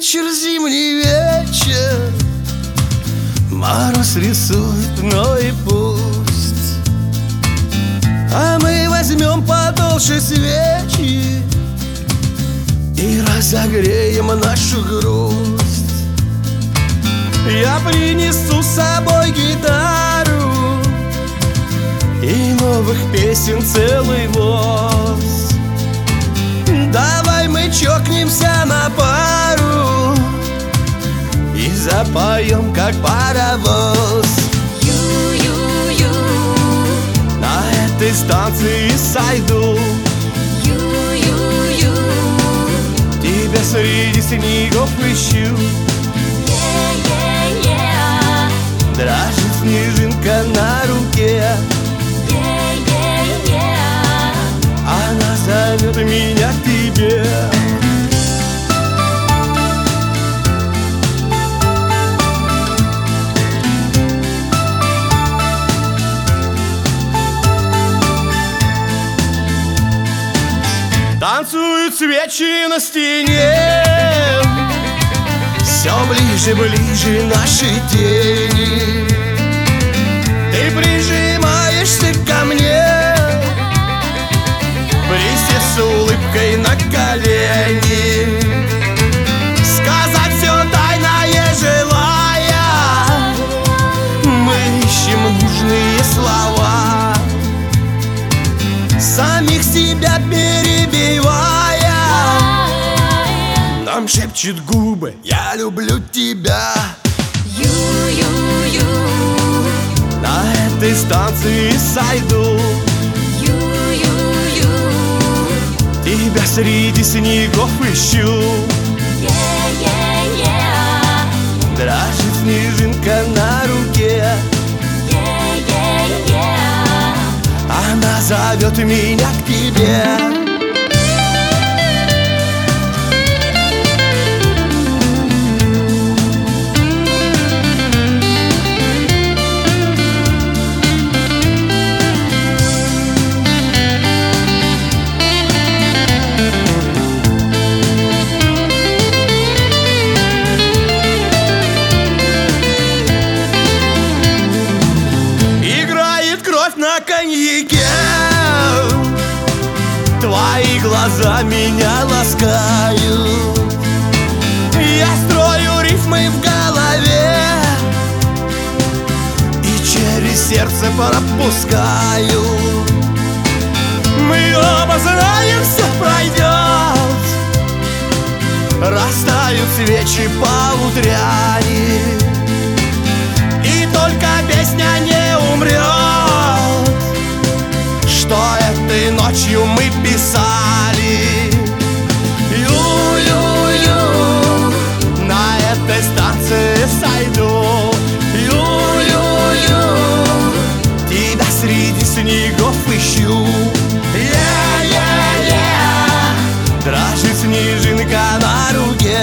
вечер, зимний вечер, мороз рисует, но и пусть. А мы возьмем потолще свечи и разогреем нашу грусть. Я принесу с собой гитару и новых песен целый воз. Давай мы чокнемся на пару и запоем, как паровоз. Ю-ю-ю, На этой станции сойду, ю-ю-ю, тебя среди снегов ищу. е-е-е, Дрожит снежинка на руке, е-е-е. она зовет меня к тебе. Танцуют свечи на стене, все ближе, ближе наши тени. Ты прижимаешься ко мне, присев с улыбкой на колени. Сказать все тайное желая, мы ищем нужные слова, самих себя перебивая. Нам шепчут губы: я люблю тебя. Ю-ю-ю, На этой станции сойду, ю-ю-ю, тебя среди снегов ищу. е-е-е, Дрожит снежинка на руке, е-е-е. она зовет меня к тебе. На коньяке твои глаза меня ласкают. Я строю рифмы в голове и через сердце пропускаю. Мы оба знаем, все пройдет, растают свечи по утряне, и только песня не умрет, что этой ночью мы писали. Ю-ю-ю, на этой станции сойду. Ю-ю-ю, тебя среди снегов ищу. Е-е-е, дрожит снежинка на руке.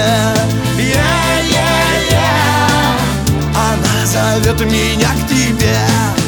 Е-е-е, она зовет меня к тебе.